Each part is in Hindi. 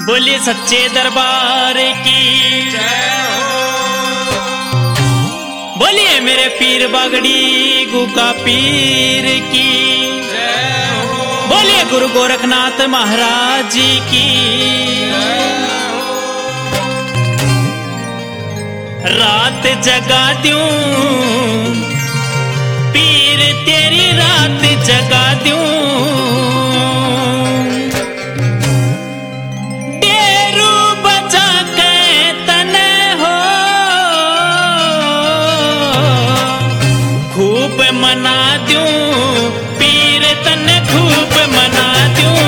बोलिए सच्चे दरबार की जय हो। बोलिए मेरे पीर बागड़ी गुका पीर की जय हो। बोलिए गुरु गोरखनाथ महाराज जी की जय हो। रात जगा दूं पीर तेरी रात जगा दूं डेरू बजा के तने हो खूब मना दूं पीर तने खूब मना दूं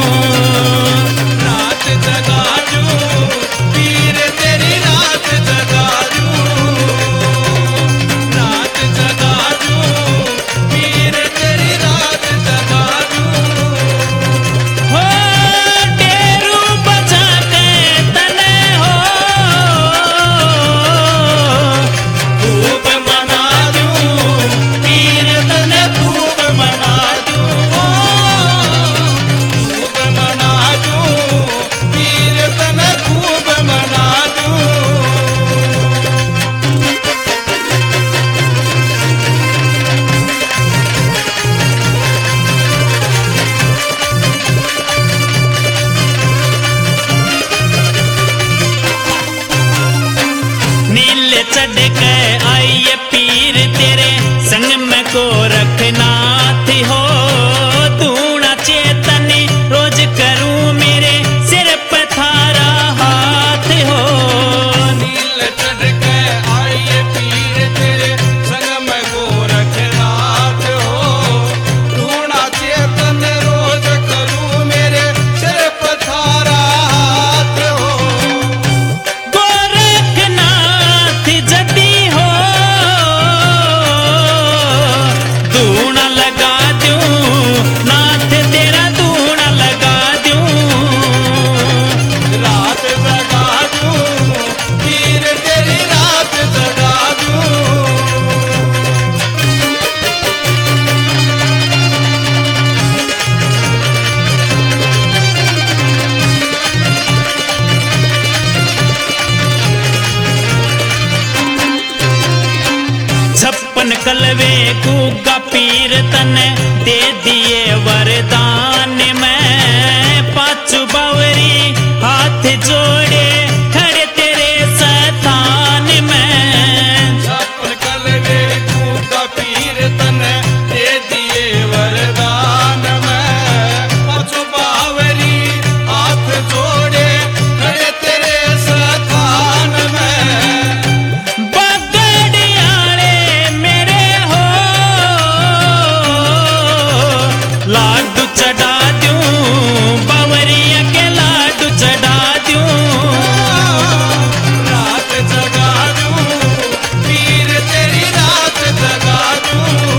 रात जगा दूं पीर तेरी रात जगा दूं। रात जगा दूं पीर तेरी रात जगा दूं। हो डेरू बजा के तने हो खूब मना दूं पीर तने खूब मना दूं खूब मना दूं पीर तने खूब मना दूं। नीले चढ़ के आइए पीर तेरे संग में को रखनाथ हो तूना चेतनी रोज करूं मेरे सिर पे थारा हाथ हो नील चढ़ के आइए पीर तेरे संग में गोरखनाथ हो। टूणा चेतन रोज करूं मेरे सिर पथारा हाथ हो। गोरखनाथ जदी हो दूना लगा दूं नाथ तेरा दूना लगा दूं रात जगा दूं पीर तेरी रात जगा दूं। छप्पन कलवे गुगा पीर तने दे दिए वरदान में पांचू बावरी हाथ जोड़े खड़े तेरे स्थान में छप्पन कलवे गुगा पीर तने दे दिए वरदान में पांचों बावरी हाथ जोड़े खड़े तेरे स्थान में। बगड़ियारे मेरे हो लाडू चढ़ा दूं बावरिया के लाडू चढ़ा दूं रात जगा दूं पीर तेरी रात जगा दूं।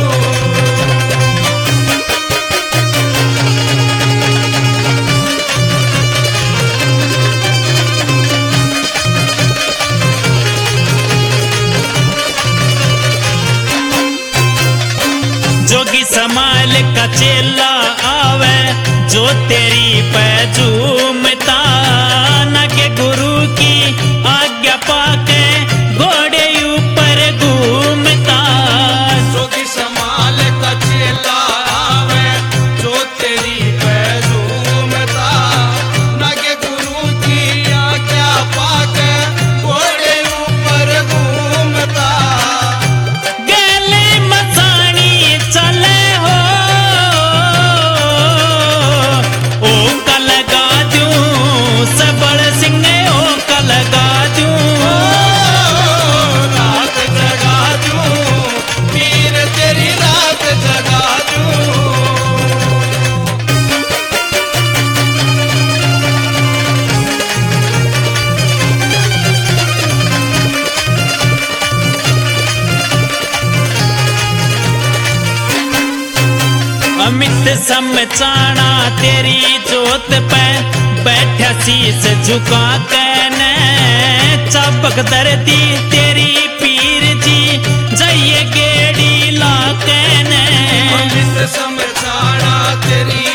जोगी समाल का चेला आवे जो तेरी पैजूमता न के गुरु की आज्ञा पाके घोड़े ऊपर घूमता जोगी समाल का चेला आवे जो तेरी पैजूमता नगे गुरु की आज्ञा पाके घोड़े ऊपर घूमता। गले मसानी चले हो ओ का लगा दूं सबड़ सिंह ओ का लगा दूं रात जगा दूं पीर तेरी रात जगा दूं। अमित समचाना तेरी जोत पे बैठा शीस झुका के ने चपक धरती तेरी पीर जी जइए गेड़ी ला के ने अमित समझाना तेरी